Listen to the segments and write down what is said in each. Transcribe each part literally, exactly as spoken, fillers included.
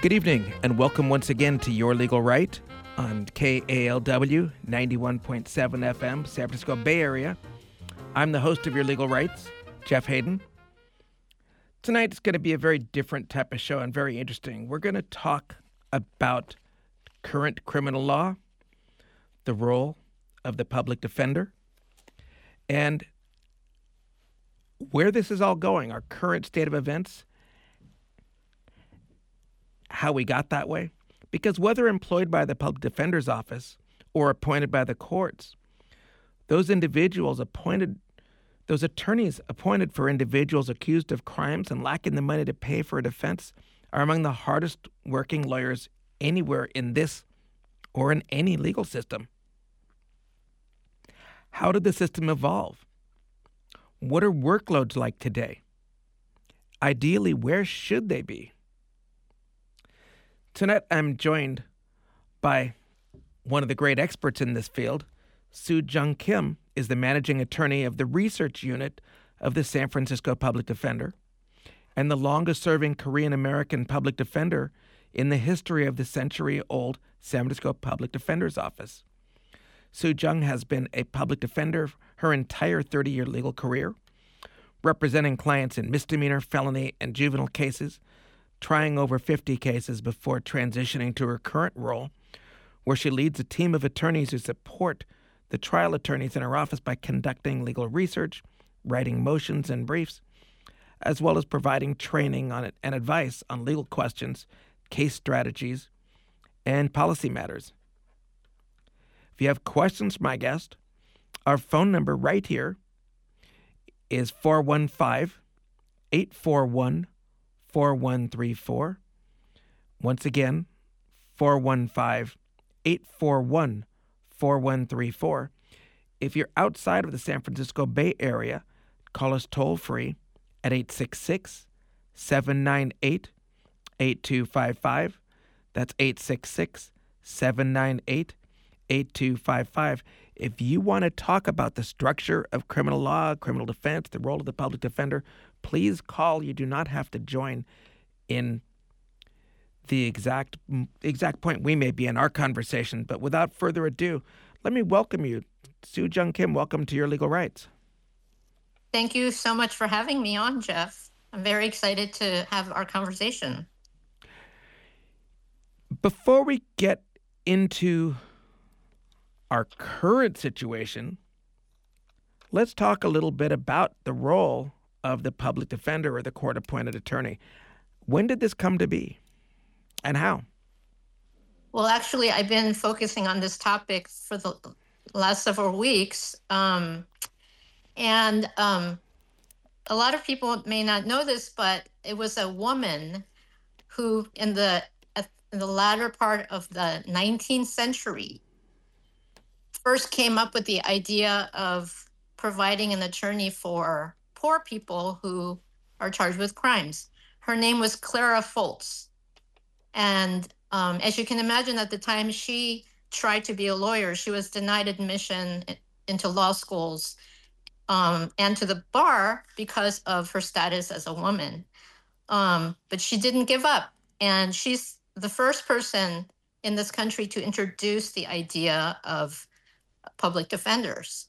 Good evening, and welcome once again to Your Legal Right on K A L W ninety-one point seven F M, San Francisco Bay Area. I'm the host of Your Legal Rights, Jeff Hayden. Tonight it's going to be a very different type of show and very interesting. We're going to talk about current criminal law, the role of the public defender, and where this is all going, our current state of events, how we got that way. Because whether employed by the public defender's office or appointed by the courts, those individuals appointed, those attorneys appointed for individuals accused of crimes and lacking the money to pay for a defense are among the hardest working lawyers anywhere in this or in any legal system. How did the system evolve? What are workloads like today? Ideally, where should they be? Tonight, I'm joined by one of the great experts in this field. Soo-Jung Kim is the managing attorney of the research unit of the San Francisco Public Defender and the longest-serving Korean-American public defender in the history of the century-old San Francisco Public Defender's Office. Soo-Jung has been a public defender her entire thirty-year legal career, representing clients in misdemeanor, felony, and juvenile cases, trying over fifty cases before transitioning to her current role, where she leads a team of attorneys who support the trial attorneys in her office by conducting legal research, writing motions and briefs, as well as providing training on it and advice on legal questions, case strategies, and policy matters. If you have questions for my guest, our phone number right here is four one five, eight four one, four one three four. Once again, four one five, eight four one, four one three four. If you're outside of the San Francisco Bay Area, call us toll-free at eight six six, seven nine eight, eight two five five. That's eight six six, seven nine eight, eight two five five. If you want to talk about the structure of criminal law, criminal defense, the role of the public defender, please call. You do not have to join in the exact exact point we may be in our conversation. But without further ado, let me welcome you. Soo-Jung Kim, welcome to Your Legal Rights. Thank you so much for having me on, Jeff. I'm very excited to have our conversation. Before we get into our current situation, let's talk a little bit about the role of the public defender or the court-appointed attorney. When did this come to be, and how? Well, actually, I've been focusing on this topic for the last several weeks, um, and um, a lot of people may not know this, but it was a woman who, in the in the latter part of the nineteenth century, first came up with the idea of providing an attorney for poor people who are charged with crimes. Her name was Clara Foltz. And um, as you can imagine, at the time she tried to be a lawyer, she was denied admission into law schools um, and to the bar because of her status as a woman. Um, but she didn't give up. And she's the first person in this country to introduce the idea of public defenders.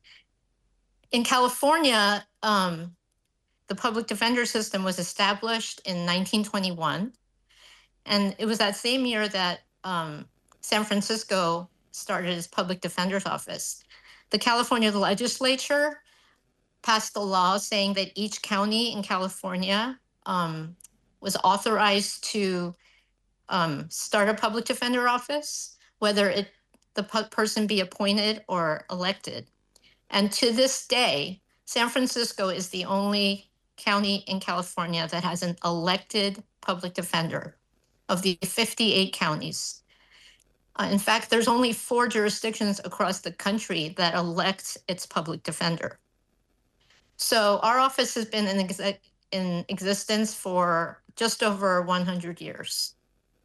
In California, um, the public defender system was established in nineteen twenty-one. And it was that same year that um, San Francisco started its public defender's office. The California legislature passed a law saying that each county in California um, was authorized to um, start a public defender office, whether it the person be appointed or elected. And to this day, San Francisco is the only county in California that has an elected public defender of the fifty-eight counties. Uh, in fact, there's only four jurisdictions across the country that elect its public defender. So our office has been in, ex- in existence for just over one hundred years.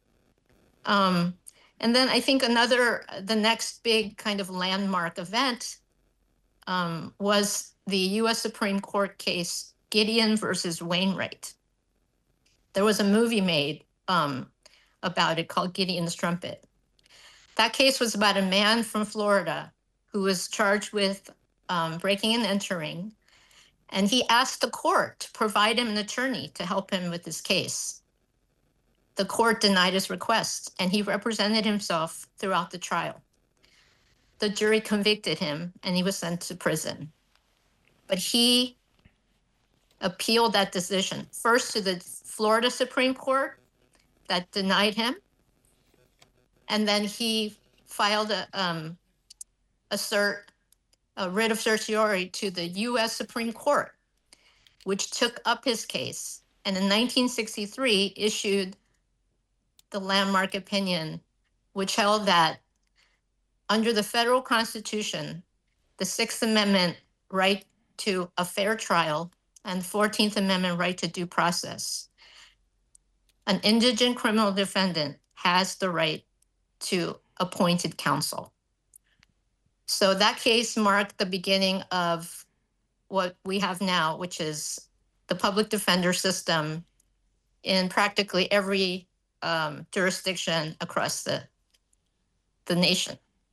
Um, And then I think another, the next big kind of landmark event um, was the U S Supreme Court case Gideon versus Wainwright. There was a movie made um, about it called Gideon's Trumpet. That case was about a man from Florida who was charged with um, breaking and entering, and he asked the court to provide him an attorney to help him with his case. The court denied his request, and he represented himself throughout the trial. The jury convicted him, and he was sent to prison. But he appealed that decision, first to the Florida Supreme Court that denied him, and then he filed a, um, a cert, a writ of certiorari to the U S Supreme Court, which took up his case, and in nineteen sixty-three issued the landmark opinion, which held that under the federal Constitution, the Sixth Amendment right to a fair trial and fourteenth Amendment right to due process, an indigent criminal defendant has the right to appointed counsel. So that case marked the beginning of what we have now, which is the public defender system in practically every um, jurisdiction across the, the nation.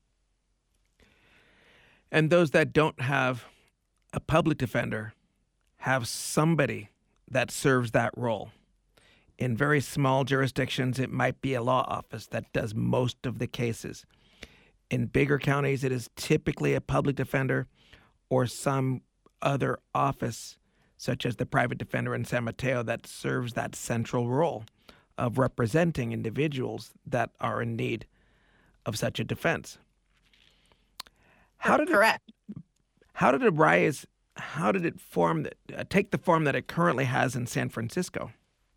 And those that don't have a public defender have somebody that serves that role. In very small jurisdictions, it might be a law office that does most of the cases. In bigger counties, it is typically a public defender or some other office, such as the private defender in San Mateo, that serves that central role of representing individuals that are in need of such a defense. How did Correct. It, how did it rise? How did it form? Uh, take the form that it currently has in San Francisco?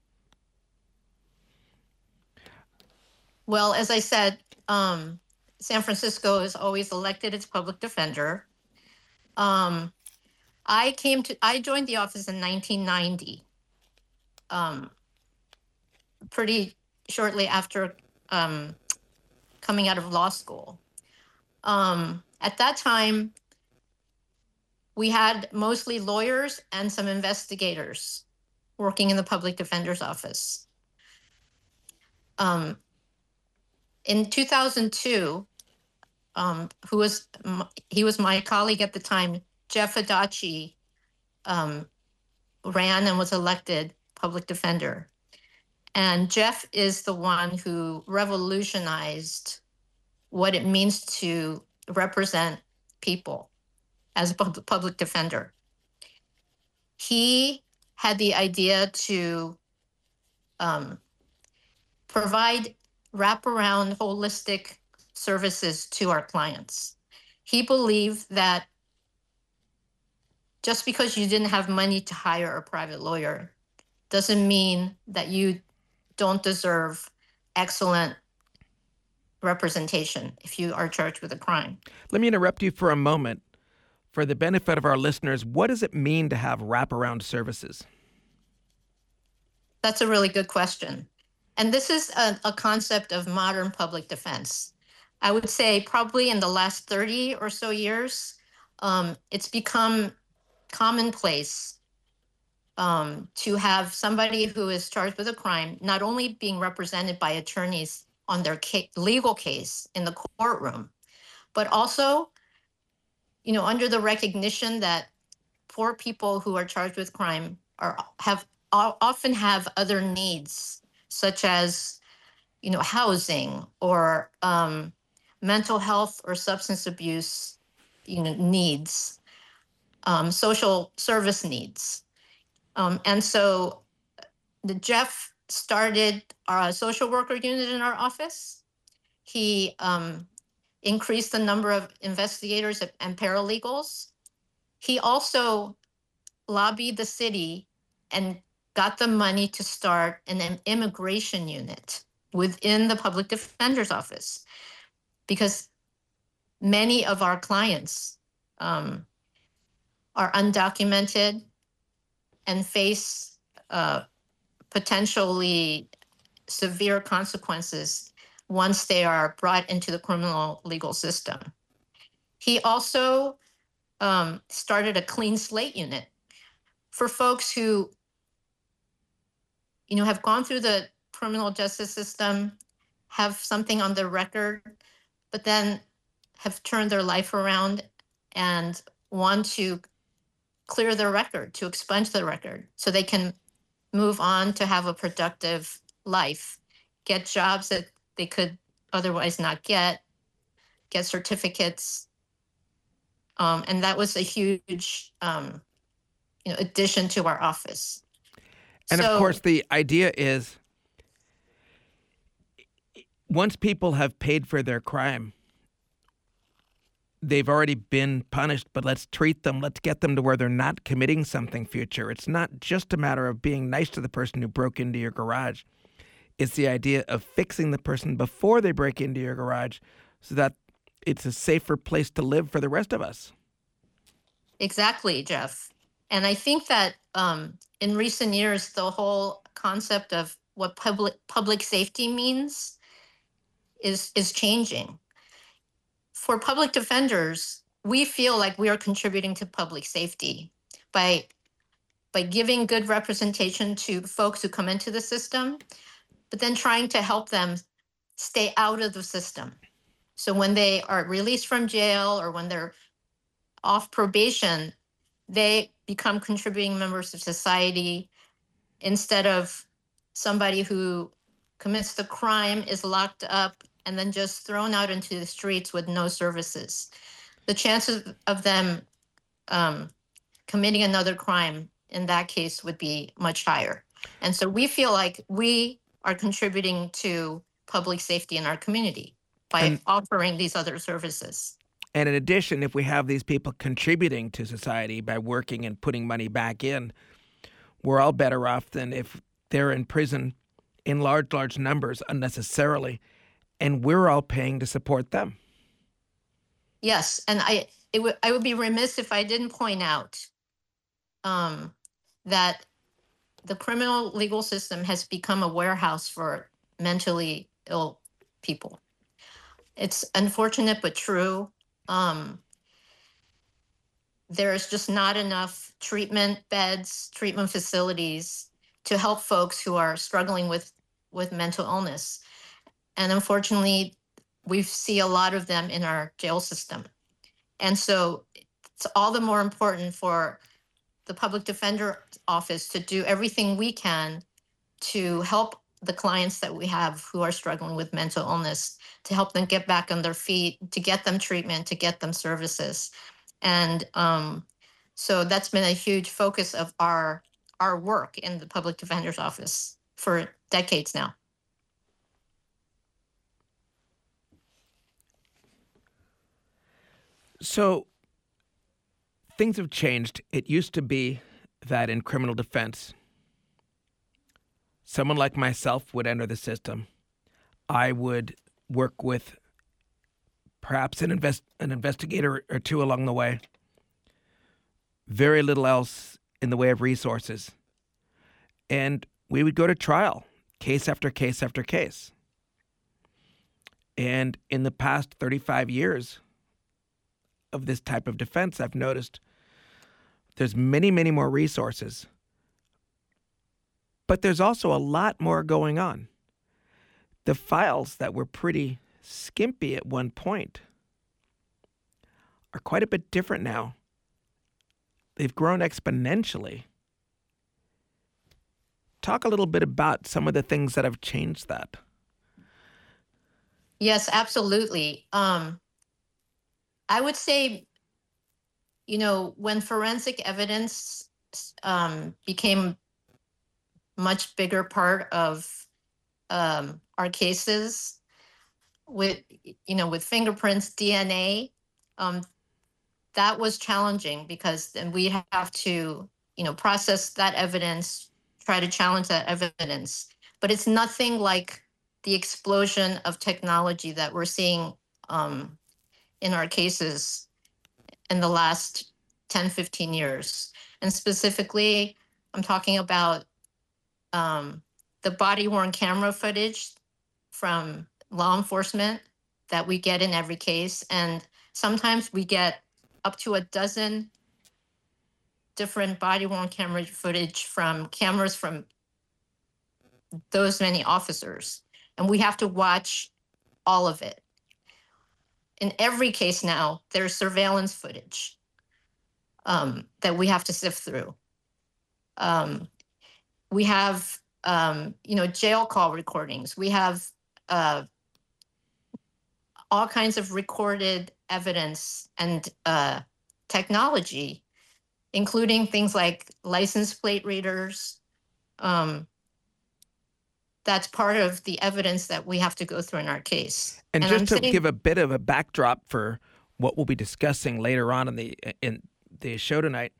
Well, as I said, um, San Francisco has always elected its public defender. Um, I came to, I joined the office in nineteen ninety, um, pretty shortly after um, coming out of law school. Um, at that time, we had mostly lawyers and some investigators working in the public defender's office. Um, in two thousand two, um, who was he was my colleague at the time, Jeff Adachi, um, ran and was elected public defender. And Jeff is the one who revolutionized what it means to represent people as a public defender. He had the idea to um, provide wraparound holistic services to our clients. He believed that just because you didn't have money to hire a private lawyer doesn't mean that you don't deserve excellent representation if you are charged with a crime. Let me interrupt you for a moment. For the benefit of our listeners, what does it mean to have wraparound services? That's a really good question. And this is a, a concept of modern public defense. I would say probably in the last thirty or so years, um, it's become commonplace um, to have somebody who is charged with a crime not only being represented by attorneys on their ca- legal case in the courtroom, but also, you know, under the recognition that poor people who are charged with crime are have often have other needs, such as, you know, housing or um, mental health or substance abuse, you know, needs, um, social service needs. Um, and so the Jeff started our social worker unit in our office. He um, increased the number of investigators and paralegals. He also lobbied the city and got the money to start an immigration unit within the public defender's office, because many of our clients um, are undocumented and face uh, potentially severe consequences once they are brought into the criminal legal system. He also um, started a clean slate unit for folks who, you know, have gone through the criminal justice system have something on their record, but then have turned their life around and want to clear their record, to expunge their record, so they can move on to have a productive life, get jobs that they could otherwise not get, get certificates. Um, and that was a huge um, you know, addition to our office. And so, of course, the idea is once people have paid for their crime, they've already been punished, but let's treat them, let's get them to where they're not committing something future. It's not just a matter of being nice to the person who broke into your garage. It's the idea of fixing the person before they break into your garage so that it's a safer place to live for the rest of us. Exactly, Jeff. And I think that um, in recent years, the whole concept of what public public safety means is is changing. For public defenders, we feel like we are contributing to public safety by by giving good representation to folks who come into the system, but then trying to help them stay out of the system. So when they are released from jail or when they're off probation, they become contributing members of society instead of somebody who commits the crime, is locked up, and then just thrown out into the streets with no services. The chances of them um, committing another crime in that case would be much higher. And so we feel like we are contributing to public safety in our community by And- offering these other services. And in addition, if we have these people contributing to society by working and putting money back in, we're all better off than if they're in prison in large, large numbers unnecessarily, and we're all paying to support them. Yes, and I it would I would be remiss if I didn't point out um, that the criminal legal system has become a warehouse for mentally ill people. It's unfortunate but true. Um, there's just not enough treatment beds, treatment facilities to help folks who are struggling with, with mental illness. And unfortunately, we see a lot of them in our jail system. And so it's all the more important for the public defender office to do everything we can to help the clients that we have who are struggling with mental illness, to help them get back on their feet, to get them treatment, to get them services. And um, so that's been a huge focus of our our work in the public defender's office for decades now. So things have changed. It used to be that in criminal defense, someone like myself would enter the system. I would work with perhaps an, invest, an investigator or two along the way. Very little else in the way of resources. And we would go to trial, case after case after case. And in the past thirty-five years of this type of defense, I've noticed there's many, many more resources. But there's also a lot more going on. The files that were pretty skimpy at one point are quite a bit different now. They've grown exponentially. Talk a little bit about some of the things that have changed that. Yes, absolutely. Um, I would say, you know, when forensic evidence um, became much bigger part of um, our cases with, you know, with fingerprints, D N A, um, that was challenging because then we have to, you know, process that evidence, try to challenge that evidence. But it's nothing like the explosion of technology that we're seeing um, in our cases in the last ten, fifteen years. And specifically, I'm talking about um, the body-worn camera footage from law enforcement that we get in every case. And sometimes we get up to a dozen different body-worn camera footage from cameras from those many officers. and we have to watch all of it. In every case now, there's surveillance footage um, that we have to sift through. Um, we have, um, you know, jail call recordings. We have uh, all kinds of recorded evidence and uh, technology, including things like license plate readers. Um, that's part of the evidence that we have to go through in our case. And, And just I'm to saying, give a bit of a backdrop for what we'll be discussing later on in the in the show tonight,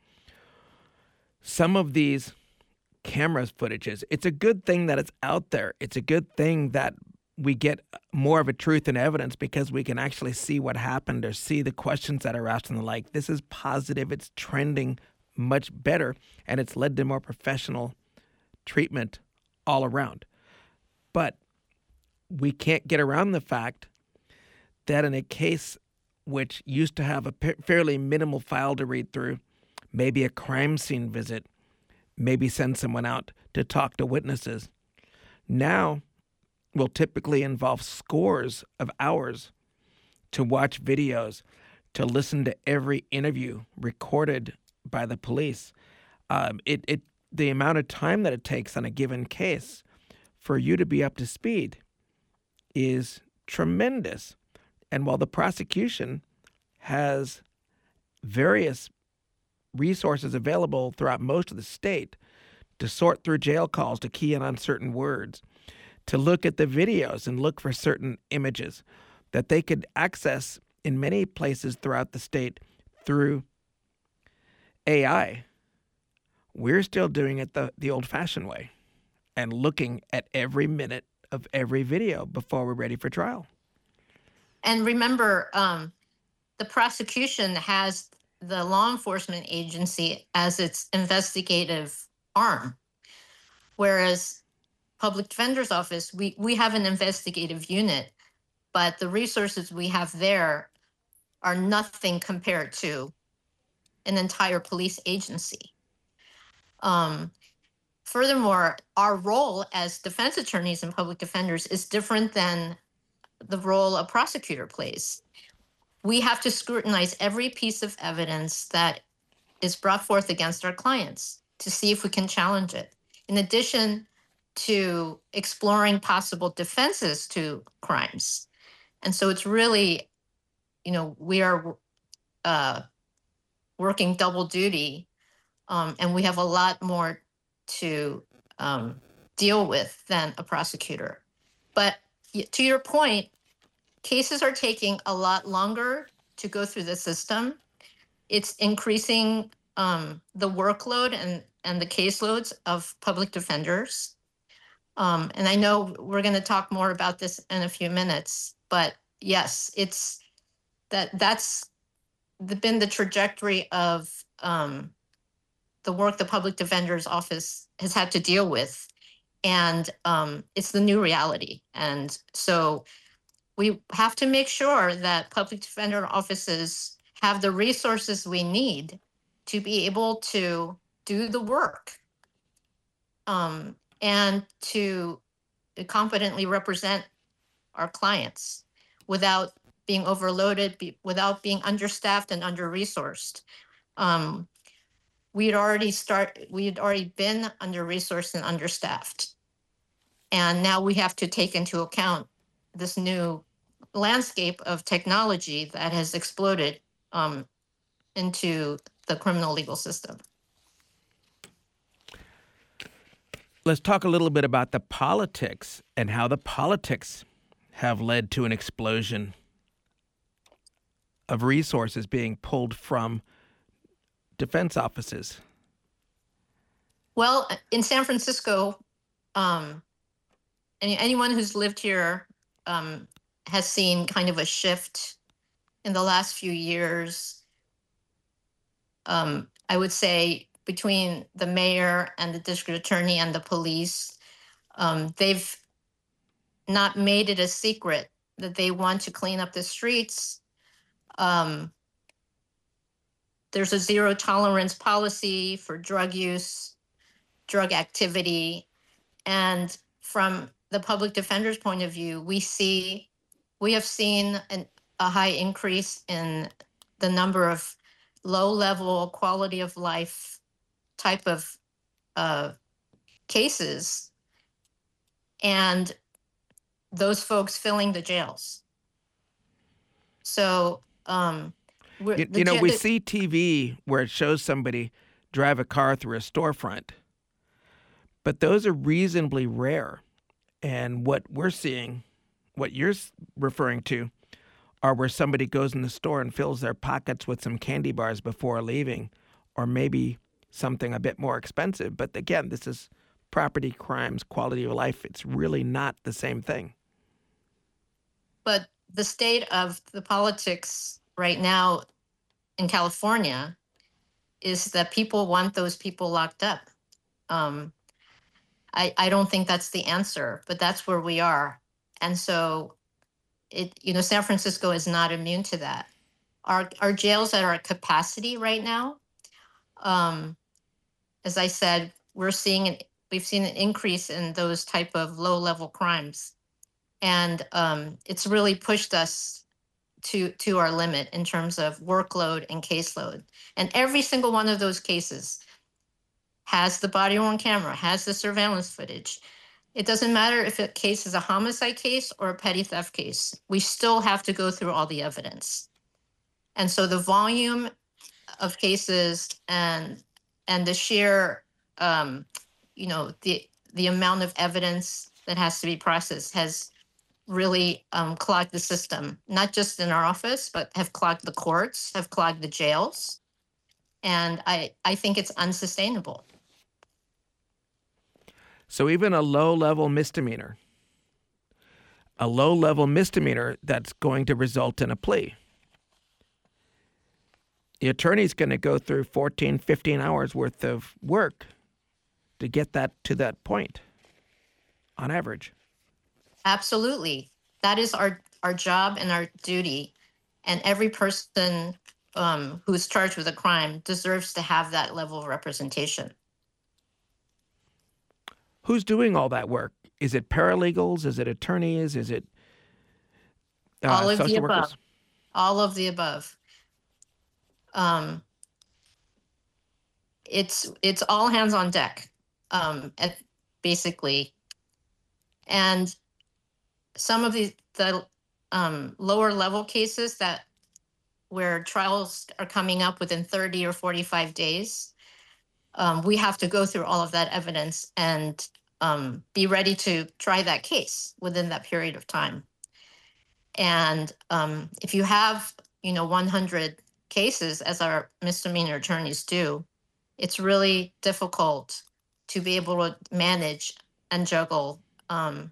some of these camera footages, it's a good thing that it's out there. It's a good thing that we get more of a truth and evidence because we can actually see what happened or see the questions that are asked and the like. This is positive. It's trending much better, and it's led to more professional treatment all around. But we can't get around the fact that in a case which used to have a fairly minimal file to read through, maybe a crime scene visit, maybe send someone out to talk to witnesses, now will typically involve scores of hours to watch videos, to listen to every interview recorded by the police. Um, it, it the amount of time that it takes on a given case for you to be up to speed is tremendous. And while the prosecution has various resources available throughout most of the state to sort through jail calls, to key in on certain words, to look at the videos and look for certain images that they could access in many places throughout the state through A I, we're still doing it the, the old-fashioned way and looking at every minute of every video before we're ready for trial. and remember, um, the prosecution has the law enforcement agency as its investigative arm, whereas public defender's office, we, we have an investigative unit, but the resources we have there are nothing compared to an entire police agency. Um, furthermore, our role as defense attorneys and public defenders is different than the role a prosecutor plays. We have to scrutinize every piece of evidence that is brought forth against our clients to see if we can challenge it. In addition to exploring possible defenses to crimes. And so it's really, you know, we are uh, working double duty, um, and we have a lot more to um, deal with than a prosecutor. But to your point, cases are taking a lot longer to go through the system. It's increasing um, the workload and, and the caseloads of public defenders. Um, and I know we're going to talk more about this in a few minutes, but yes, it's that that's the, been the trajectory of um, the work the public defender's office has had to deal with. And um, it's the new reality. And so we have to make sure that public defender offices have the resources we need to be able to do the work. Um, and to competently represent our clients without being overloaded, be, without being understaffed and under-resourced. Um, we had already start, we had already been under-resourced and understaffed. And now we have to take into account this new landscape of technology that has exploded um, into the criminal legal system. Let's talk a little bit about the politics and how the politics have led to an explosion of resources being pulled from defense offices. Well, in San Francisco, um, any, anyone who's lived here um, has seen kind of a shift in the last few years. Um, I would say between the mayor and the district attorney and the police, um, they've not made it a secret that they want to clean up the streets. Um, there's a zero tolerance policy for drug use, drug activity, and from the public defender's point of view, we see, we have seen an, a high increase in the number of low-level quality of life type of uh, cases, and those folks filling the jails. So, um, we're, You, the you know, ja- we the- see T V where it shows somebody drive a car through a storefront, but those are reasonably rare. And what we're seeing, what you're s- referring to, are where somebody goes in the store and fills their pockets with some candy bars before leaving, or maybe something a bit more expensive. But again, this is property crimes, quality of life. It's really not the same thing. But the state of the politics right now in California is that people want those people locked up. Um, I, I don't think that's the answer, but that's where we are. And so it, you know, San Francisco is not immune to that. Our, our jails that are at capacity right now, um, as I said, we're seeing an, we've seen an increase in those type of low level crimes. And um, it's really pushed us to, to our limit in terms of workload and caseload. And every single one of those cases has the body worn camera, has the surveillance footage. It doesn't matter if a case is a homicide case or a petty theft case. We still have to go through all the evidence. And so the volume of cases and and the sheer, um, you know, the the amount of evidence that has to be processed has really um, clogged the system, not just in our office, but have clogged the courts, have clogged the jails. And I, I think it's unsustainable. So even a low-level misdemeanor, a low-level misdemeanor that's going to result in a plea, the attorney's going to go through fourteen, fifteen hours worth of work to get that to that point on average. Absolutely. That is our, our job and our duty. And every person um, who's charged with a crime deserves to have that level of representation. Who's doing all that work? Is it paralegals? Is it attorneys? Is it uh, All of the social above. workers? All of the above. Um, it's it's all hands on deck, um, at, basically. And some of the the um, lower level cases that where trials are coming up within thirty or forty-five days, um, we have to go through all of that evidence and um, be ready to try that case within that period of time. And um, if you have, you know, one hundred cases, as our misdemeanor attorneys do, it's really difficult to be able to manage and juggle um,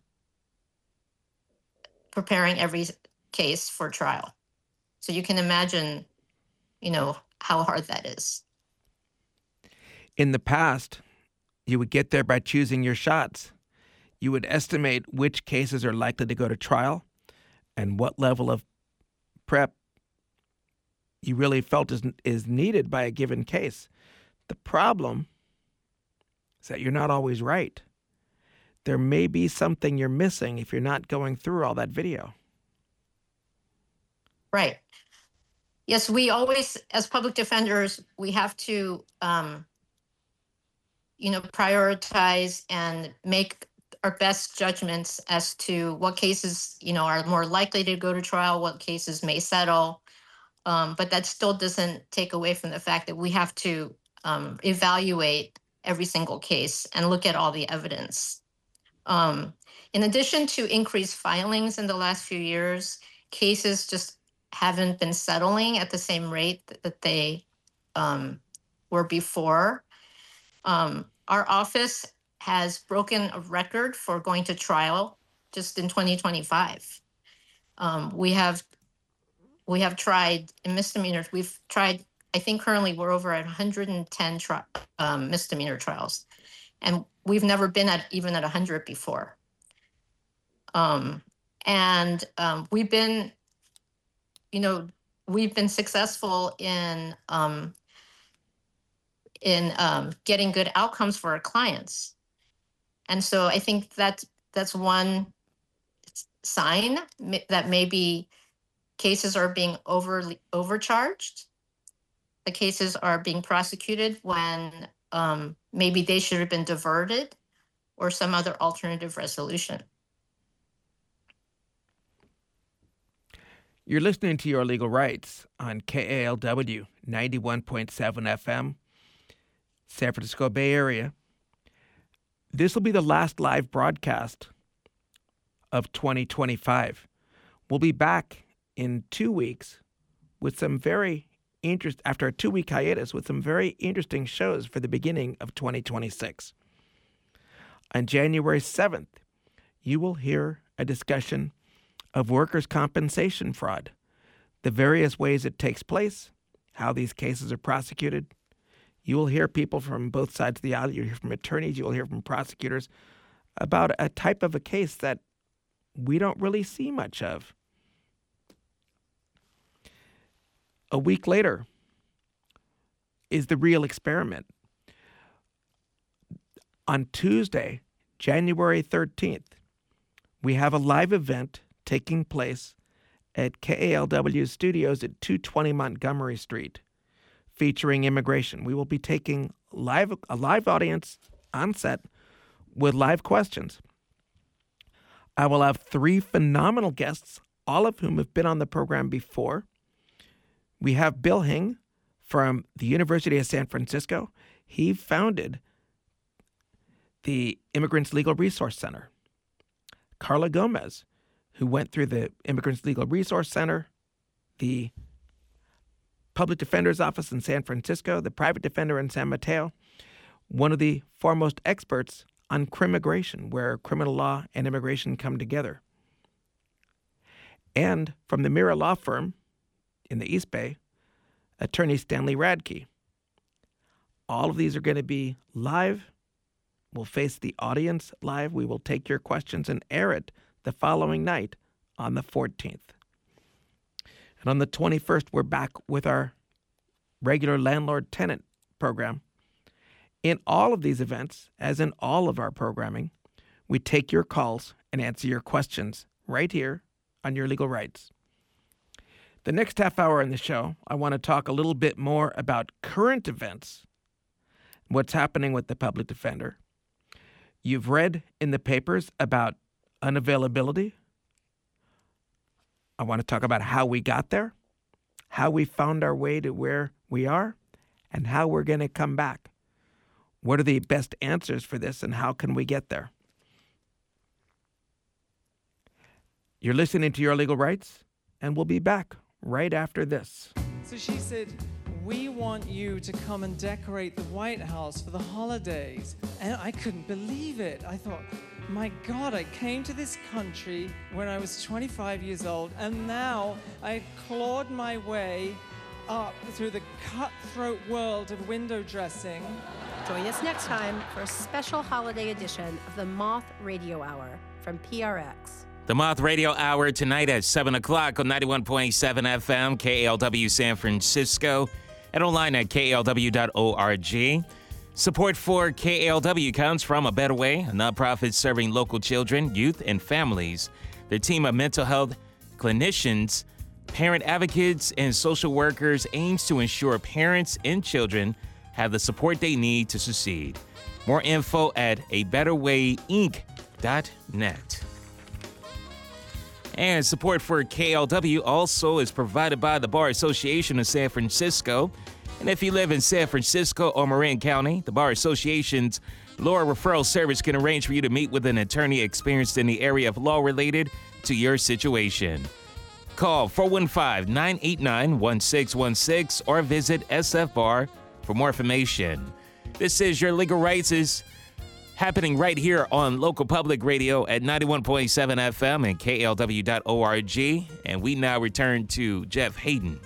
preparing every case for trial. So you can imagine, you know, how hard that is. In the past, you would get there by choosing your shots. You would estimate which cases are likely to go to trial and what level of prep you really felt is, is needed by a given case. The problem is that you're not always right. There may be something you're missing if you're not going through all that video. Right. Yes, we always, as public defenders, we have to, um, you know, prioritize and make our best judgments as to what cases, you know, are more likely to go to trial, what cases may settle. Um, but that still doesn't take away from the fact that we have to um, evaluate every single case and look at all the evidence. Um, in addition to increased filings in the last few years, cases just haven't been settling at the same rate that they um, were before. Um, our office has broken a record for going to trial just in twenty twenty-five. Um, we have we have tried in misdemeanors. We've tried. I think currently we're over at one hundred ten tri- um, misdemeanor trials, and we've never been at even at one hundred before. Um, and um, we've been, you know, we've been successful in um, in um, getting good outcomes for our clients. And so I think that's that's one sign that maybe cases are being overly overcharged. The cases are being prosecuted when um, maybe they should have been diverted or some other alternative resolution. You're listening to Your Legal Rights on K A L W ninety-one point seven F M, San Francisco Bay Area. This will be the last live broadcast of twenty twenty-five. We'll be back in two weeks with some very interest after a two-week hiatus with some very interesting shows for the beginning of twenty twenty-six. On January seventh, you will hear a discussion of workers' compensation fraud, the various ways it takes place, how these cases are prosecuted. You will hear people from both sides of the aisle. You'll hear from attorneys. You'll hear from prosecutors about a type of a case that we don't really see much of. A week later is the real experiment. On Tuesday, January thirteenth, we have a live event taking place at K A L W studios at two twenty Montgomery Street, featuring immigration. We will be taking live a live audience on set with live questions. I will have three phenomenal guests, all of whom have been on the program before. We have Bill Hing from the University of San Francisco. He founded the Immigrants Legal Resource Center. Carla Gomez, who went through the Immigrants Legal Resource Center, the Public Defender's Office in San Francisco, the Private Defender in San Mateo, one of the foremost experts on crimmigration, where criminal law and immigration come together. And from the Mira Law Firm in the East Bay, attorney Stanley Radke. All of these are going to be live. We'll face the audience live. We will take your questions and air it the following night on the fourteenth. And on the twenty-first, we're back with our regular landlord-tenant program. In all of these events, as in all of our programming, we take your calls and answer your questions right here on Your Legal Rights. The next half hour in the show, I want to talk a little bit more about current events, what's happening with the public defender. You've read in the papers about unavailability. I want to talk about how we got there, how we found our way to where we are, and how we're going to come back. What are the best answers for this, and how can we get there? You're listening to Your Legal Rights, and we'll be back right after this. So she said, we want you to come and decorate the White House for the holidays. And I couldn't believe it. I thought, my God, I came to this country when I was twenty-five years old, and now I clawed my way up through the cutthroat world of window dressing. Join us next time for a special holiday edition of the Moth Radio Hour from P R X. The Moth Radio Hour tonight at seven o'clock on ninety-one point seven F M, K A L W San Francisco, and online at K A L W dot org. Support for K A L W comes from A Better Way, a nonprofit serving local children, youth, and families. Their team of mental health clinicians, parent advocates, and social workers aims to ensure parents and children have the support they need to succeed. More info at a better way inc dot net. And support for K L W also is provided by the Bar Association of San Francisco. And if you live in San Francisco or Marin County, the Bar Association's law referral service can arrange for you to meet with an attorney experienced in the area of law related to your situation. Call four one five, nine eight nine, one six one six or visit S F Bar for more information. This is Your Legal Rights is happening right here on local public radio at ninety-one point seven F M and K A L W dot org. And we now return to Jeff Hayden.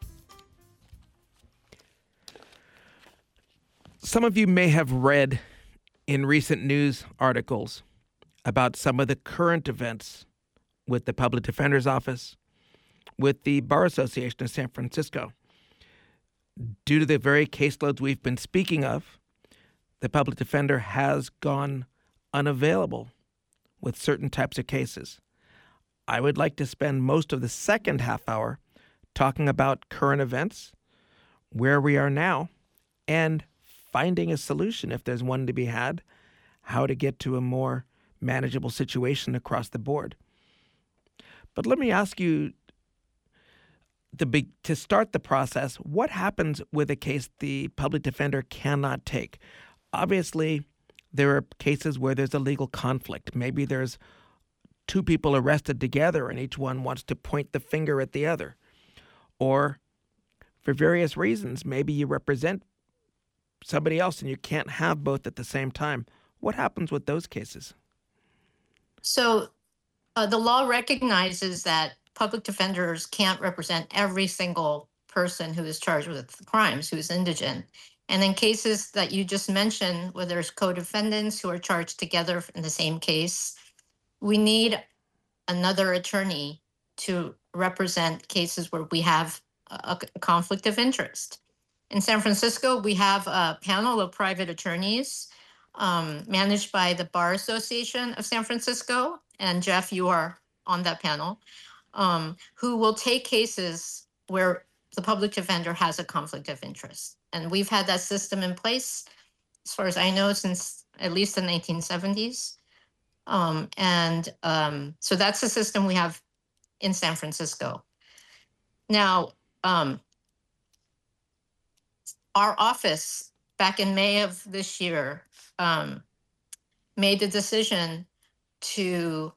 Some of you may have read in recent news articles about some of the current events with the Public Defender's Office, with the Bar Association of San Francisco. Due to the very caseloads we've been speaking of, the public defender has gone unavailable with certain types of cases. I would like to spend most of the second half hour talking about current events, where we are now, and finding a solution if there's one to be had, how to get to a more manageable situation across the board. But let me ask you, the big, to start the process, what happens with a case the public defender cannot take? Obviously, there are cases where there's a legal conflict. Maybe there's two people arrested together and each one wants to point the finger at the other. Or for various reasons, maybe you represent somebody else and you can't have both at the same time. What happens with those cases? So uh, the law recognizes that public defenders can't represent every single person who is charged with crimes who is indigent. And in cases that you just mentioned, where there's co-defendants who are charged together in the same case, we need another attorney to represent cases where we have a, a conflict of interest. In San Francisco, we have a panel of private attorneys um, managed by the Bar Association of San Francisco. And Jeff, you are on that panel, um, who will take cases where the public defender has a conflict of interest. And we've had that system in place, as far as I know, since at least the nineteen seventies. Um, and um, so that's the system we have in San Francisco. Now, um, our office back in May of this year um, made the decision to,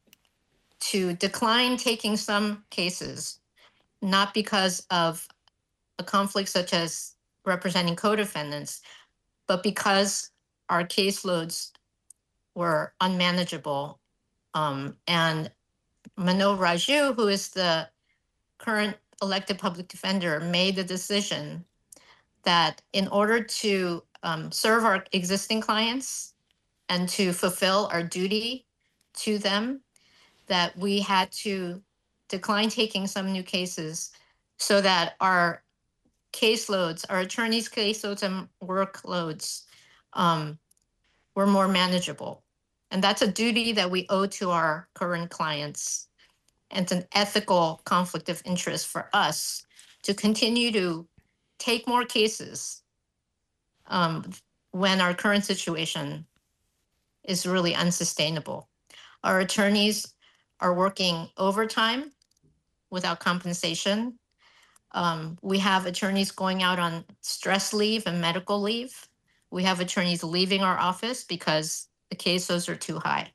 to decline taking some cases, not because of a conflict such as representing co-defendants, but because our caseloads were unmanageable. Um, and Manoj Raju, who is the current elected public defender, made the decision that in order to um, serve our existing clients and to fulfill our duty to them, that we had to decline taking some new cases so that our caseloads, our attorneys' caseloads and workloads um, were more manageable. And that's a duty that we owe to our current clients. And it's an ethical conflict of interest for us to continue to take more cases um, when our current situation is really unsustainable. Our attorneys are working overtime without compensation. Um, we have attorneys going out on stress leave and medical leave. We have attorneys leaving our office because the cases are too high.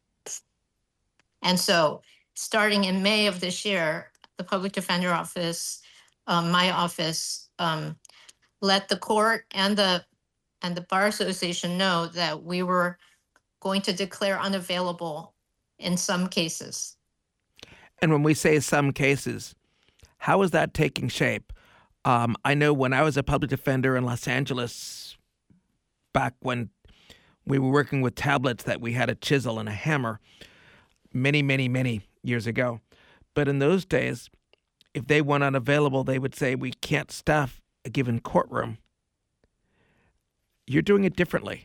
And so starting in May of this year, the Public Defender Office, um, my office, um, let the court and the and the Bar Association know that we were going to declare unavailable in some cases. And when we say some cases, how is that taking shape? Um, I know when I was a public defender in Los Angeles, back when we were working with tablets, that we had a chisel and a hammer many, many, many years ago. But in those days, if they went unavailable, they would say, we can't staff a given courtroom. You're doing it differently.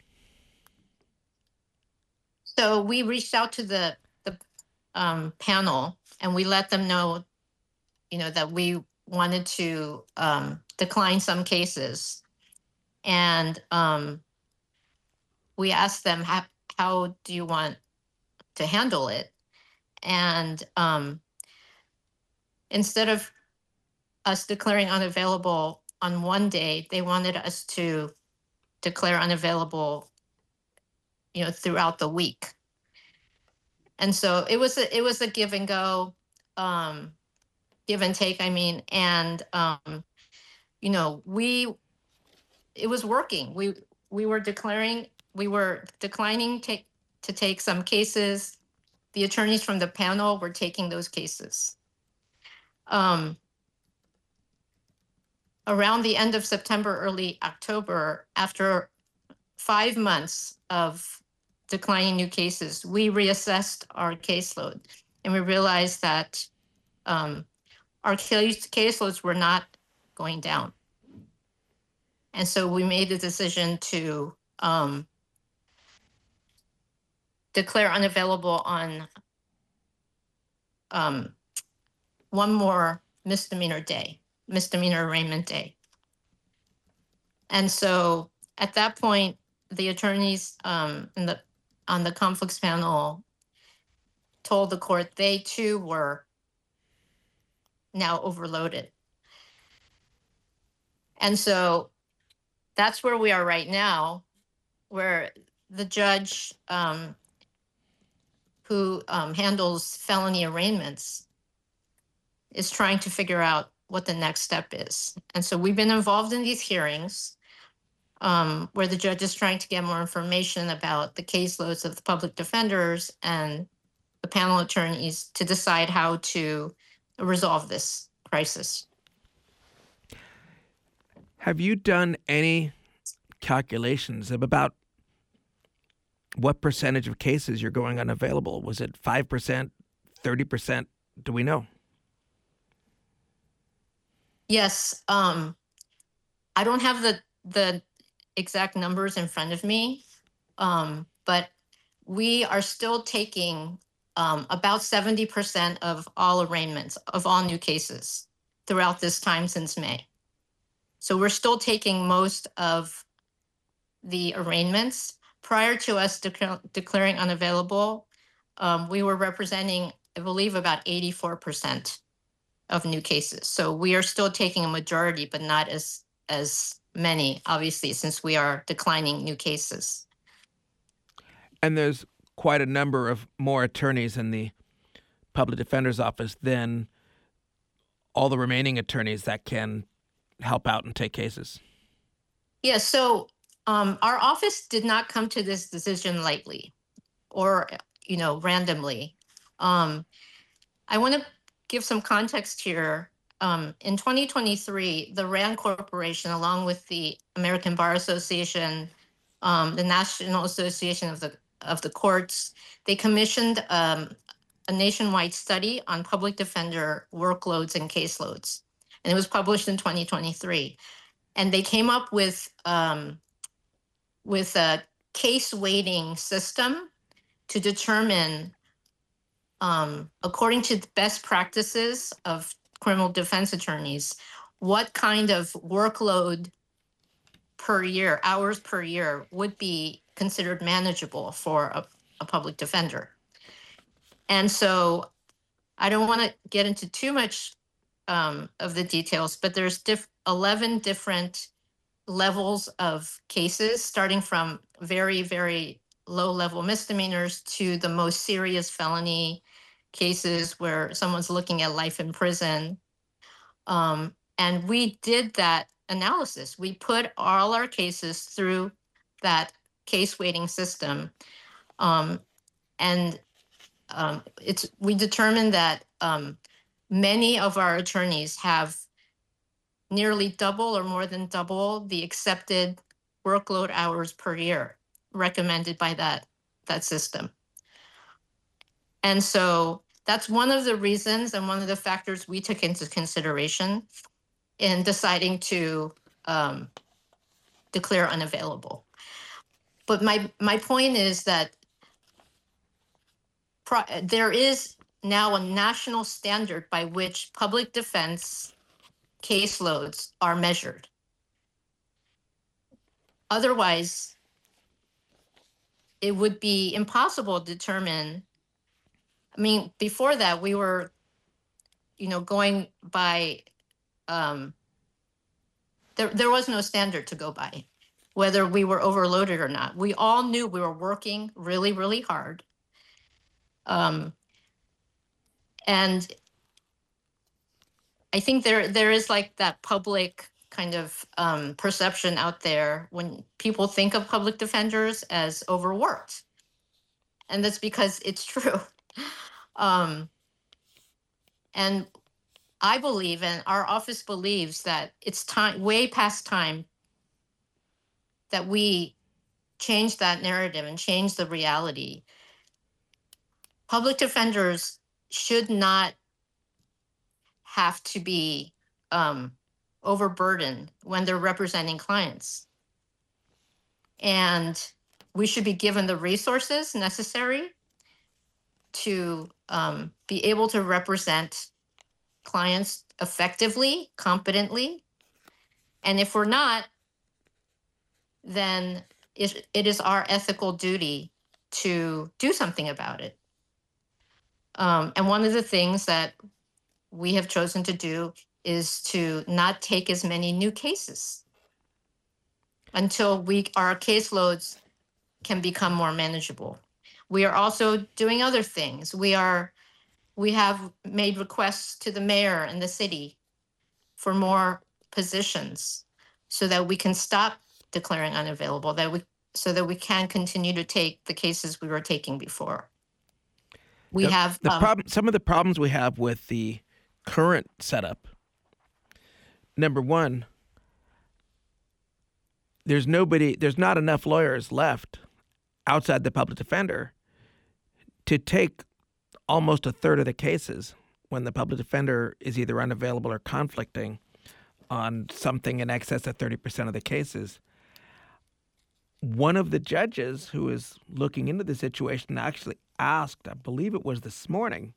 So we reached out to the, the um, panel and we let them know, you know, that we wanted to um, decline some cases. And um, we asked them, how, how do you want to handle it? And um, instead of us declaring unavailable on one day, they wanted us to declare unavailable, you know, throughout the week. And so it was a, it was a give and go, um, give and take, I mean, and, um, you know, we, it was working. We, we were declaring, we were declining take, to take some cases. The attorneys from the panel were taking those cases. Um, around the end of September, early October, after five months of declining new cases, we reassessed our caseload and we realized that um, our case, caseloads were not going down. And so we made the decision to um, declare unavailable on um, one more misdemeanor day, misdemeanor arraignment day. And so at that point, the attorneys um, in the on the conflicts panel told the court they too were now overloaded. And so that's where we are right now, where the judge um, who um, handles felony arraignments is trying to figure out what the next step is. And so we've been involved in these hearings um, where the judge is trying to get more information about the caseloads of the public defenders and the panel attorneys to decide how to resolve this crisis. Have you done any calculations of about what percentage of cases you're going unavailable? Was it five percent, thirty percent? Do we know? Yes. Um, I don't have the, the exact numbers in front of me, um, but we are still taking um, about seventy percent of all arraignments, of all new cases throughout this time since May. So we're still taking most of the arraignments. Prior to us de- declaring unavailable, um, we were representing, I believe, about eighty-four percent of new cases. So we are still taking a majority, but not as as many, obviously, since we are declining new cases. And there's quite a number of more attorneys in the public defender's office than all the remaining attorneys that can help out and take cases. Yeah, so um, our office did not come to this decision lightly or, you know, randomly. Um, I want to give some context here. Um, in twenty twenty-three, the RAND Corporation, along with the American Bar Association, um, the National Association of the of the Courts, they commissioned um, a nationwide study on public defender workloads and caseloads, and it was published in twenty twenty-three. And they came up with um, with a case weighting system to determine, um, according to the best practices of criminal defense attorneys, what kind of workload per year, hours per year, would be considered manageable for a, a public defender. And so I don't want to get into too much um, of the details, but there's diff- eleven different levels of cases, starting from very, very low level misdemeanors to the most serious felony cases where someone's looking at life in prison. Um, and we did that analysis. We put all our cases through that case weighting system. Um, and um, it's we determined that um, many of our attorneys have nearly double or more than double the accepted workload hours per year recommended by that, that system. And so that's one of the reasons and one of the factors we took into consideration in deciding to um, declare unavailable. But my, my point is that pro- there is now a national standard by which public defense caseloads are measured. Otherwise, it would be impossible to determine. I mean, before that, we were, you know, going by, um, there, there was no standard to go by, whether we were overloaded or not. We all knew we were working really, really hard. Um, and I think there there is like that public kind of um, perception out there when people think of public defenders as overworked. And that's because it's true. um, and I believe, and our office believes, that it's time, way past time, that we change that narrative and change the reality. Public defenders should not have to be um, overburdened when they're representing clients. And we should be given the resources necessary to um, be able to represent clients effectively, competently. And if we're not, then it, it is our ethical duty to do something about it. Um, and one of the things that we have chosen to do is to not take as many new cases until we our caseloads can become more manageable. We are also doing other things. We are we have made requests to the mayor and the city for more positions so that we can stop declaring unavailable, that we so that we can continue to take the cases we were taking before. We the, have the um, problem. Some of the problems we have with the current setup. Number one, there's nobody. There's not enough lawyers left outside the public defender to take almost a third of the cases when the public defender is either unavailable or conflicting on something in excess of thirty percent of the cases. One of the judges who is looking into the situation actually asked, I believe it was this morning,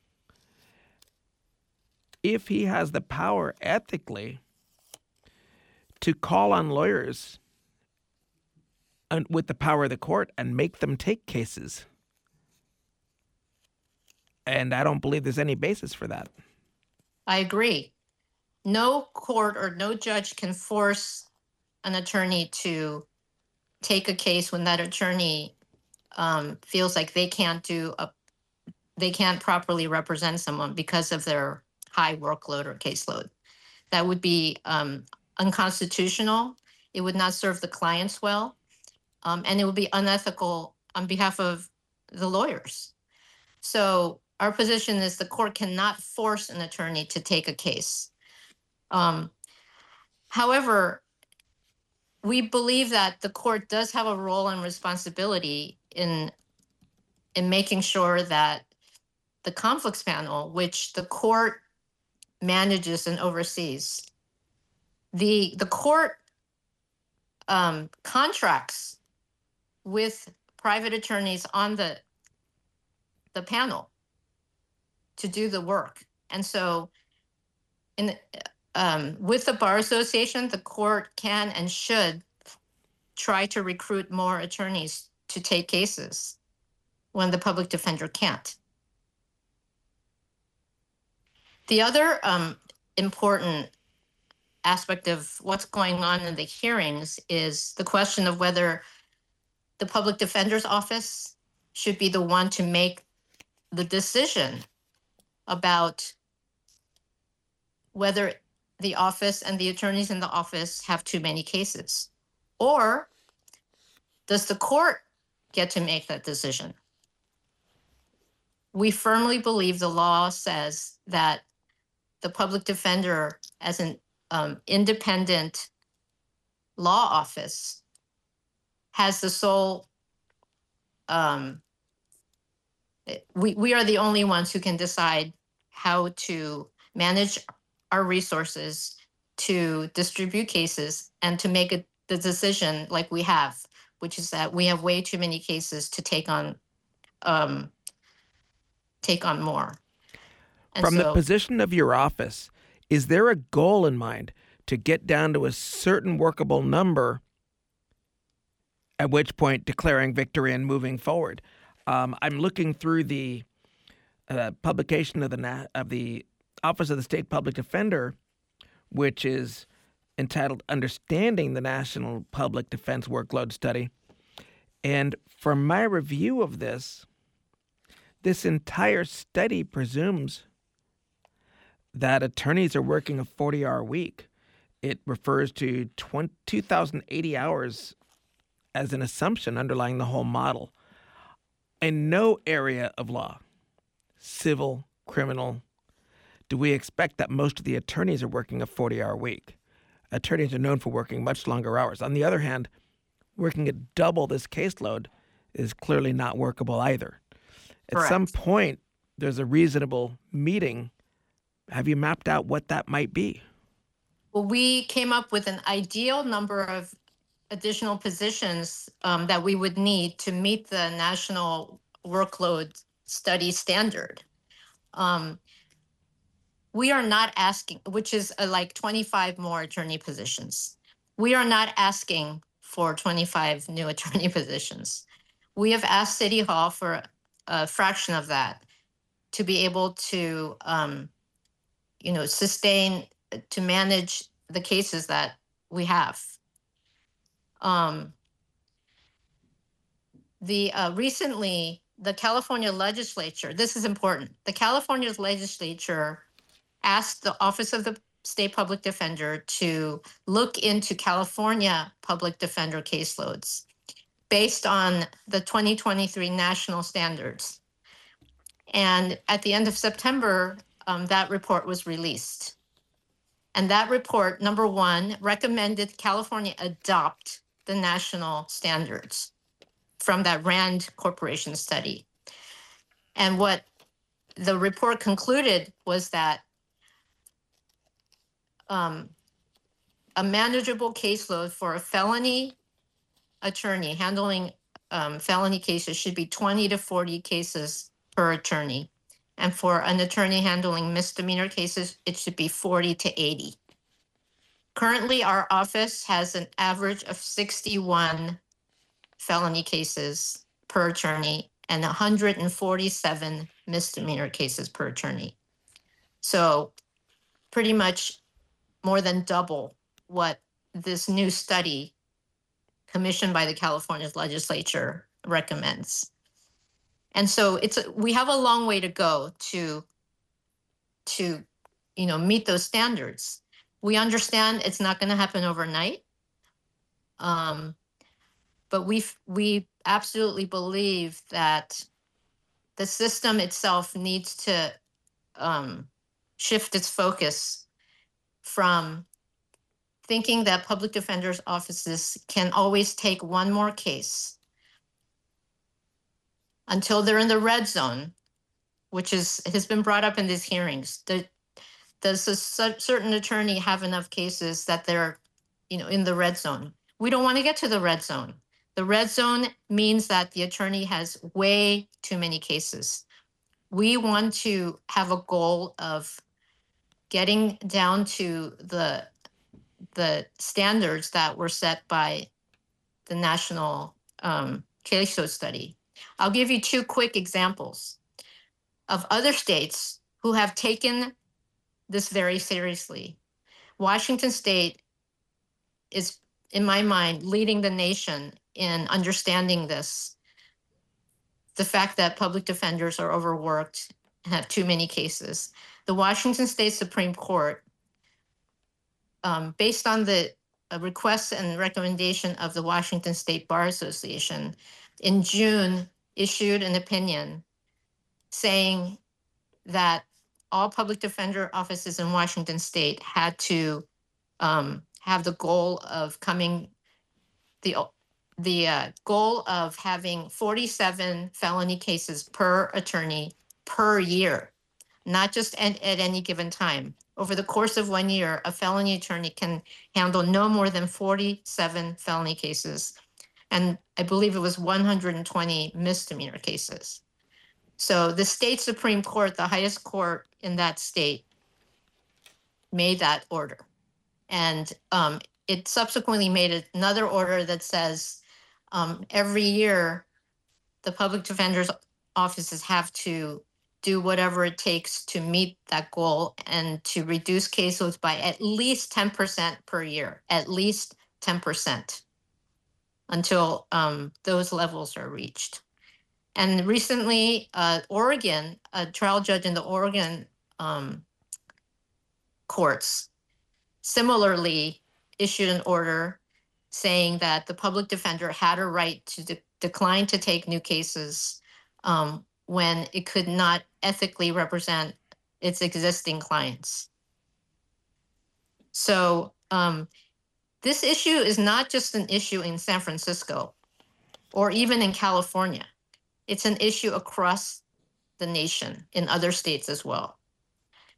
if he has the power ethically to call on lawyers and with the power of the court and make them take cases. And I don't believe there's any basis for that. I agree. No court or no judge can force an attorney to take a case when that attorney um, feels like they can't do a, they can't properly represent someone because of their high workload or caseload. That would be um, unconstitutional. It would not serve the clients well, um, and it would be unethical on behalf of the lawyers. So our position is the court cannot force an attorney to take a case. Um, however, we believe that the court does have a role and responsibility in, in making sure that the conflicts panel, which the court manages and oversees, the, the court um, contracts with private attorneys on the, the panel to do the work. And so in um, with the Bar Association, the court can and should try to recruit more attorneys to take cases when the public defender can't. The other um, important aspect of what's going on in the hearings is the question of whether the public defender's office should be the one to make the decision about whether the office and the attorneys in the office have too many cases. Or does the court get to make that decision? We firmly believe the law says that the public defender, as an um, independent law office, has the sole, um, we, we are the only ones who can decide how to manage our resources, to distribute cases, and to make a, the decision like we have, which is that we have way too many cases to take on, um, take on more. And From so, the position of your office, is there a goal in mind to get down to a certain workable number, at which point declaring victory and moving forward? Um, I'm looking through the uh, publication of the na- of the Office of the State Public Defender, which is entitled Understanding the National Public Defense Workload Study. And from my review of this, this entire study presumes that attorneys are working a forty-hour week. It refers to two thousand eighty hours as an assumption underlying the whole model. In no area of law, civil, criminal, do we expect that most of the attorneys are working a forty-hour week. Attorneys are known for working much longer hours. On the other hand, working at double this caseload is clearly not workable either. At Correct. some point, there's a reasonable meeting. Have you mapped out what that might be? well, we came up with an ideal number of additional positions um, that we would need to meet the national workload study standard. Um, we are not asking, which is uh, like twenty-five more attorney positions. We are not asking for twenty-five new attorney positions. We have asked City Hall for a fraction of that to be able to, um, you know, sustain, to manage the cases that we have. Um, the uh, recently, the California legislature, this is important. The California legislature asked the Office of the State Public Defender to look into California public defender caseloads based on the twenty twenty-three national standards. And at the end of September, um, that report was released. And that report, number one, recommended California adopt the national standards from that RAND Corporation study. And what the report concluded was that um, a manageable caseload for a felony attorney handling um, felony cases should be twenty to forty cases per attorney. And for an attorney handling misdemeanor cases, it should be forty to eighty. Currently, our office has an average of sixty-one felony cases per attorney and one hundred forty-seven misdemeanor cases per attorney. So pretty much more than double what this new study commissioned by the California legislature recommends. And so it's a, we have a long way to go to, to you know, meet those standards. We understand it's not going to happen overnight. Um, but we we absolutely believe that the system itself needs to um, shift its focus from thinking that public defenders' offices can always take one more case until they're in the red zone, which is has been brought up in these hearings. The, does a certain attorney have enough cases that they're, you know, in the red zone? We don't want to get to the red zone. The red zone means that the attorney has way too many cases. We want to have a goal of getting down to the the standards that were set by the National um, Caseload Study. I'll give you two quick examples of other states who have taken this very seriously. Washington State is, in my mind, leading the nation in understanding this, the fact that public defenders are overworked and have too many cases. The Washington State Supreme Court, um, based on the uh, requests and recommendation of the Washington State Bar Association, in June issued an opinion saying that all public defender offices in Washington State had to um, have the goal of coming, the the uh, goal of having forty-seven felony cases per attorney per year, not just at, at any given time. Over the course of one year, a felony attorney can handle no more than forty-seven felony cases. And I believe it was one hundred twenty misdemeanor cases. So the state Supreme Court, the highest court in that state, made that order. And um, it subsequently made another order that says um, every year the public defender's offices have to do whatever it takes to meet that goal and to reduce caseloads by at least ten percent per year, at least ten percent until um, those levels are reached. And recently, uh, Oregon, a trial judge in the Oregon um, courts similarly issued an order saying that the public defender had a right to de- decline to take new cases um, when it could not ethically represent its existing clients. So um, this issue is not just an issue in San Francisco or even in California. It's an issue across the nation in other states as well.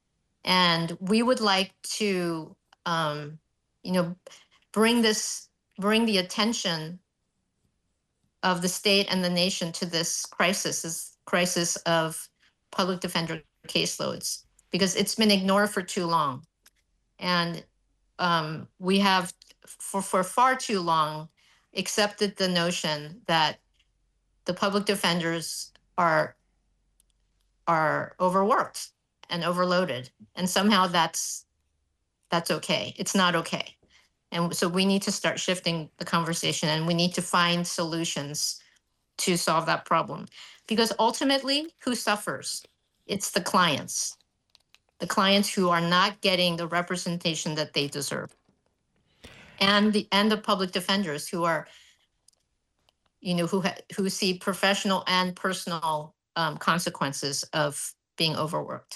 And we would like to, um, you know, bring this bring the attention of the state and the nation to this crisis, this crisis of public defender caseloads, because it's been ignored for too long. And um, we have, for, for far too long, accepted the notion that the public defenders are, are overworked and overloaded. And somehow that's, that's okay. It's not okay. And so we need to start shifting the conversation, and we need to find solutions to solve that problem. Because ultimately, who suffers? It's the clients. The clients who are not getting the representation that they deserve. And the and the public defenders who are, you know, who ha who see professional and personal um, consequences of being overworked.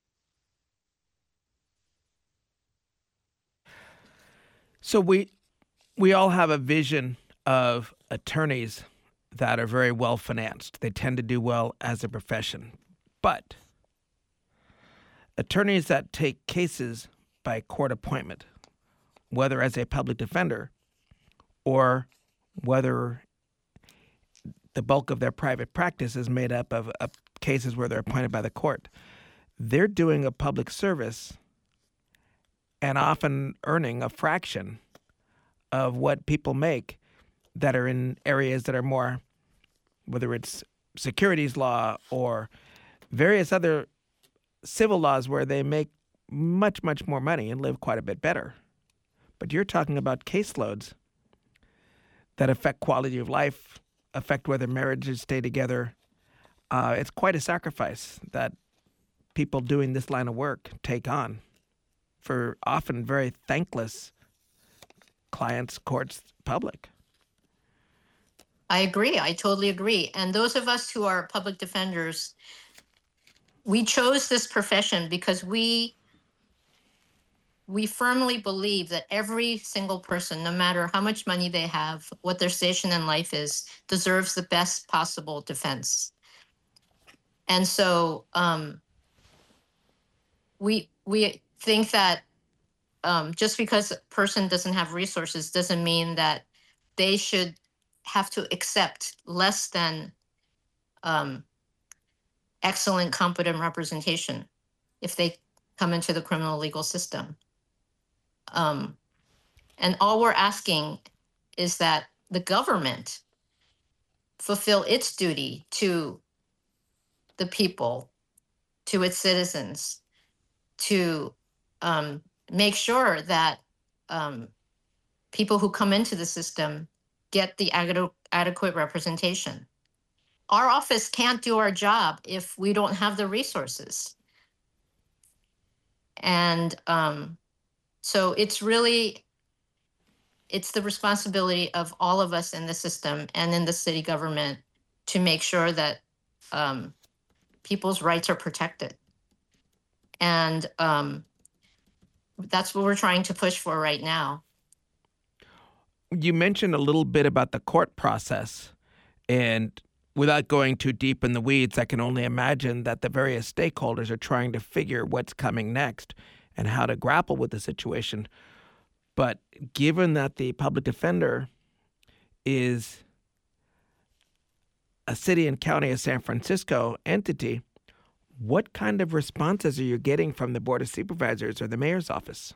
So we we all have a vision of attorneys that are very well financed. They tend to do well as a profession. But attorneys that take cases by court appointment, whether as a public defender or whether the bulk of their private practice is made up of, of cases where they're appointed by the court, they're doing a public service and often earning a fraction of what people make that are in areas that are more, whether it's securities law or various other civil laws where they make much, much more money and live quite a bit better. But you're talking about caseloads that affect quality of life, affect whether marriages stay together. Uh, it's quite a sacrifice that people doing this line of work take on for often very thankless clients, courts, public. I agree. I totally agree. And those of us who are public defenders, we chose this profession because we we firmly believe that every single person, no matter how much money they have, what their station in life is, deserves the best possible defense. And so um, we we think that um, just because a person doesn't have resources doesn't mean that they should have to accept less than um, excellent, competent representation if they come into the criminal legal system. Um, and all we're asking is that the government fulfill its duty to the people, to its citizens, to um, make sure that um, people who come into the system get the ad- adequate representation. Our office can't do our job if we don't have the resources. And um, so it's really, it's the responsibility of all of us in the system and in the city government to make sure that um, people's rights are protected. And um, that's what we're trying to push for right now. You mentioned a little bit about the court process, and without going too deep in the weeds, I can only imagine that the various stakeholders are trying to figure what's coming next and how to grapple with the situation. But given that the public defender is a city and county of San Francisco entity, what kind of responses are you getting from the Board of Supervisors or the mayor's office?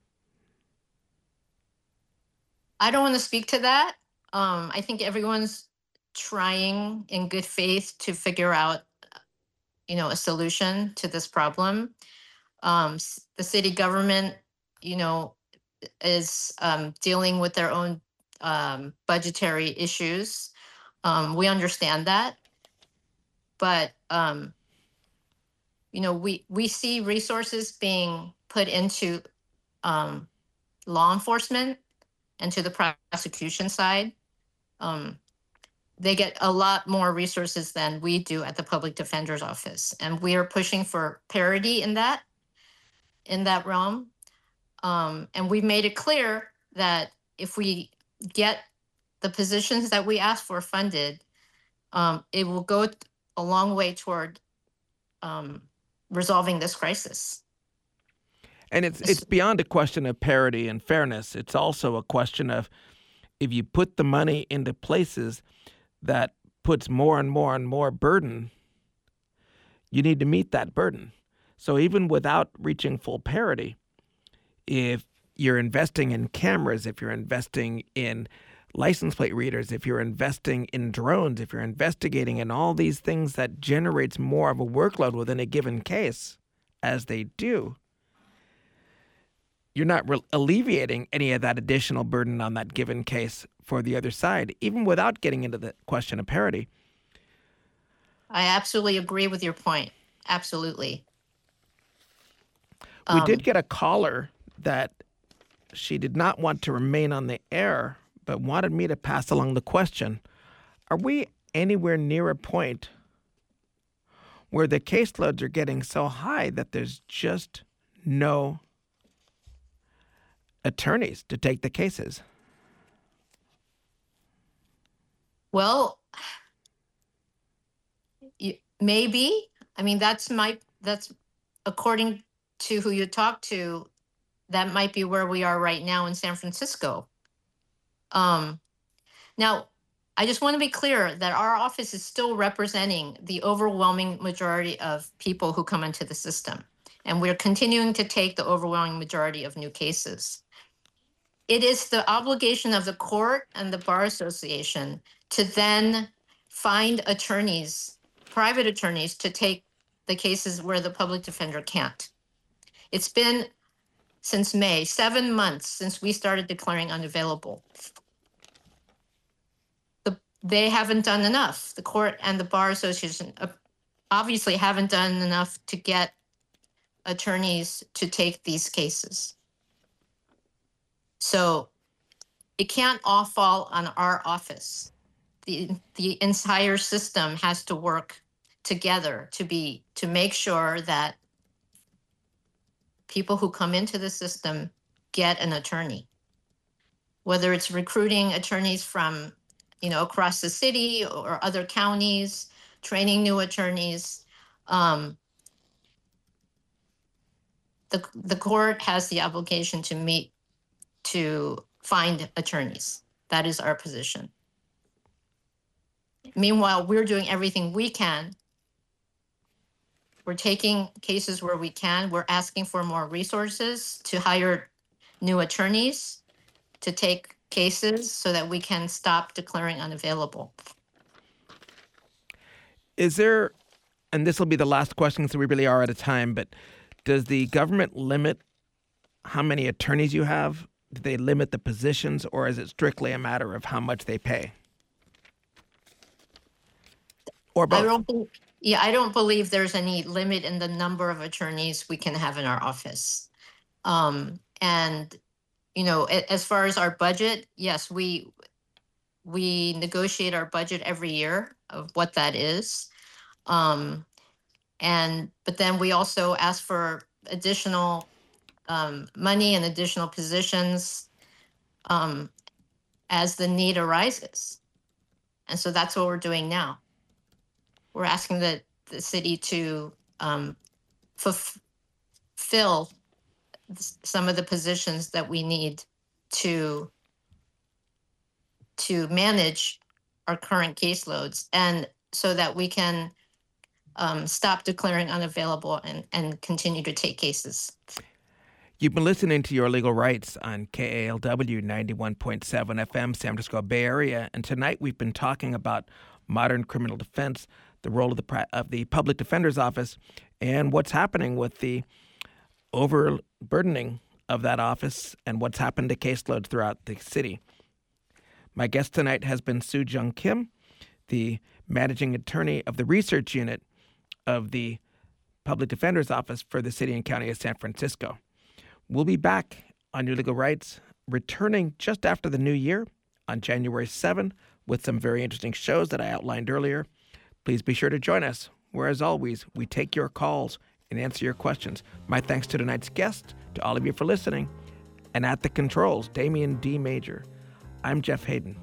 I don't want to speak to that. Um, I think everyone's trying in good faith to figure out, you know, a solution to this problem. Um, the city government, you know, is um, dealing with their own um, budgetary issues. Um, we understand that, but um, you know, we we see resources being put into um, law enforcement and to the prosecution side. Um, they get a lot more resources than we do at the public defender's office. And we are pushing for parity in that, in that realm. Um, and we've made it clear that if we get the positions that we ask for funded, um, it will go a long way toward um, resolving this crisis. And it's it's beyond a question of parity and fairness. It's also a question of if you put the money into places that puts more and more and more burden, you need to meet that burden. So even without reaching full parity, if you're investing in cameras, if you're investing in license plate readers, if you're investing in drones, if you're investigating in all these things that generates more of a workload within a given case, as they do, you're not re- alleviating any of that additional burden on that given case for the other side, even without getting into the question of parity. I absolutely agree with your point. Absolutely. We Um, did get a caller that she did not want to remain on the air, but wanted me to pass along the question. Are we anywhere near a point where the caseloads are getting so high that there's just no attorneys to take the cases? Well, you, maybe. I mean, that's my, that's according to who you talk to, that might be where we are right now in San Francisco. Um, now, I just want to be clear that our office is still representing the overwhelming majority of people who come into the system, and we're continuing to take the overwhelming majority of new cases. It is the obligation of the court and the Bar Association to then find attorneys, private attorneys, to take the cases where the public defender can't. It's been since May, seven months since we started declaring unavailable. The, they haven't done enough. The court and the Bar Association obviously haven't done enough to get attorneys to take these cases. So it can't all fall on our office. The, the entire system has to work together to be, to make sure that people who come into the system get an attorney, whether it's recruiting attorneys from, you know, across the city or other counties, training new attorneys. Um, the, the court has the obligation to meet, to find attorneys. That is our position. Meanwhile, we're doing everything we can. We're taking cases where we can. We're asking for more resources to hire new attorneys to take cases so that we can stop declaring unavailable. Is there, and this will be the last question so we really are out of time, but does the government limit how many attorneys you have? Do they limit the positions, or is it strictly a matter of how much they pay? Or both? I don't think, yeah, I don't believe there's any limit in the number of attorneys we can have in our office. Um, and, you know, as far as our budget, yes, we we negotiate our budget every year of what that is. Um, and but then we also ask for additional um, money and additional positions um, as the need arises. And so that's what we're doing now. We're asking the, the city to um, fulfill some of the positions that we need to, to manage our current caseloads, and so that we can um, stop declaring unavailable and, and continue to take cases. You've been listening to Your Legal Rights on K A L W ninety-one point seven F M, San Francisco Bay Area, and tonight we've been talking about modern criminal defense, the role of the of the public defender's office, and what's happening with the overburdening of that office and what's happened to caseloads throughout the city. My guest tonight has been Soo Jung Kim, the managing attorney of the research unit of the public defender's office for the city and county of San Francisco. We'll be back on Your Legal Rights, returning just after the new year on January seventh with some very interesting shows that I outlined earlier. Please be sure to join us, where, as always, we take your calls and answer your questions. My thanks to tonight's guest, to all of you for listening, and at the controls, Damian D. Major. I'm Jeff Hayden.